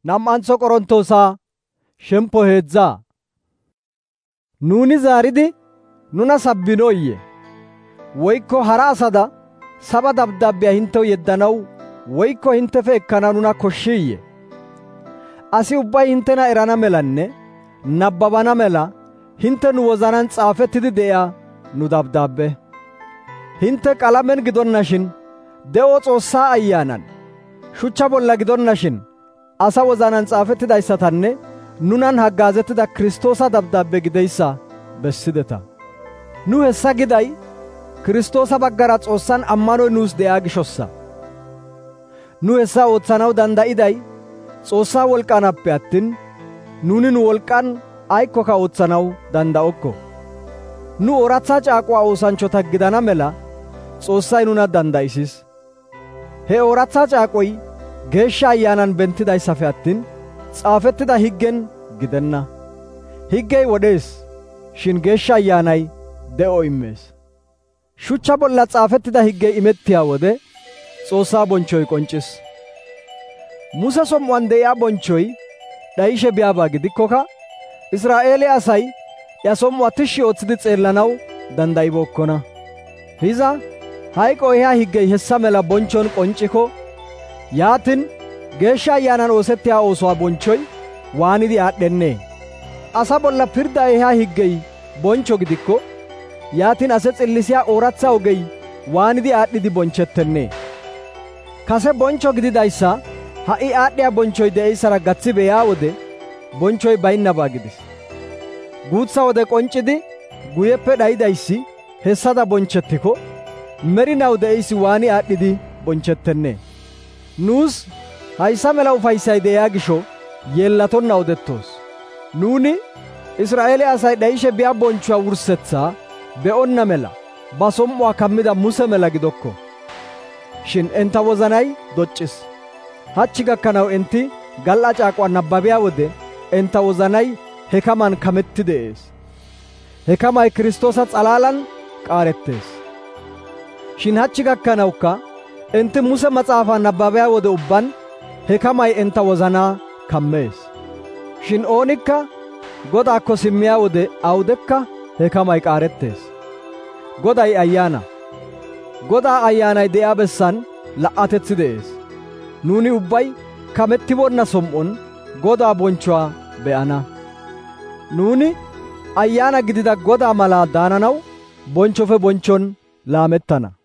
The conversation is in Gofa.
Nam''antho Qorontoosaa shemppo 3. Nuuni zaaridi nuna sabbinoyye? Woykko hara asada saba dabdaabbiyaa hintew yeddanaw woykko hintefe ekkana nuna koshshiyye? Asi ubbay hintena erana melanne nabbabana mela hinte nu wozanan xaafettidi de'iyaa nu dabdaabbe. Hinte qalamen gidonnashin de'o Xoossaa Ayyaanan, shuchcha bolla gidonnashin asa wozanan xaafettidayssatanne nunan haggaazettida Kiristoosa dabdaabbe gideyssa bessideta. Nu hessa giday Kiristoosa baggara Xoossan ammanoy nuus de'iyaa gishossa. Nu hessa oothanaw danda'iday Xoossaa wolqqaanappe attin nuuni nu wolqqan aykkoka oothanaw danda'okko. Nu ooratha caaquwaa oosanchchota gidana mela Xoossay nuna danda'isis. He ooratha caaqoy Geeshsha Ayyaanan bentidayssafe attin xaafettida higgen gidenna. Higgey wodhees, shin Geeshsha Ayyaanay de'o immees. Shuchcha bolla xaafettida higgey imettiyaa wode Xoossaa bonchchoy qonccis. Muse som''uwaan de'iyaa bonchchoy dhayishe biyaabaa gidikkoka Israa'eele asay ya som''uwaa tishshi ootsidi xeellanaw dandayibokkona. Hiza hayqo ehiyaa higgey hessa mela bonchchon qonccikko, yaatin Geeshsha Ayyaanan oosettiyaa oosuwaa bonchchoy waanidi aad'dhennee? Asa bolla pirddaa ehiyaa higgey bonchcho gidikko, yaatin ase xillisiyaa ooratha ogey waanidi aad'dhidi bonchchettennee? Kase bonchcho gididayssa ha'i aadhdhiyaa bonchchoy de'eyssara gatsi be'iyaa wode bonchchoy baynnabaa gidis. Guutsa wode qonccidi guyeppe dhayidayssi hessada bonchchettiko, merinaw de'eyssi waani aad'dhidi bonchchettennee? Nuus hayssa mela ufayssay de'iyaa gisho yeellatonna odettoos. Nuuni Israa'eele asay dhayishe biyaa bonchchuwaa wurssetsaa be'onna mela ba som''uwaa kammida Muse mela gidokko. Shin entta wozanay doccis. Hachchi gakkanaw enti gal"a caaquwaa nabbabiyaa wode entta wozanay he kaman kametti de'ees. He kamay Kiristoosa s'alaalan qaarettees. Shin hachchi gakkanawukka enti Muse mas'aafaa nabbabiyaa wode ubban he kamay entta wozanaa kammees. Shin oonikka Godaakko simmiyaa wode awudekka he kamay qaarettees. Goday Ayyaana. Godaa Ayyaanay de'iyaa bessan la'atetsi de'ees. Nuuni ubbay kamettiboonna som''on Godaa bonchchuwaa be'ana. Nuuni Ayyaana gidida Godaa malaa daananaw bonchchofe bonchchon laamettana.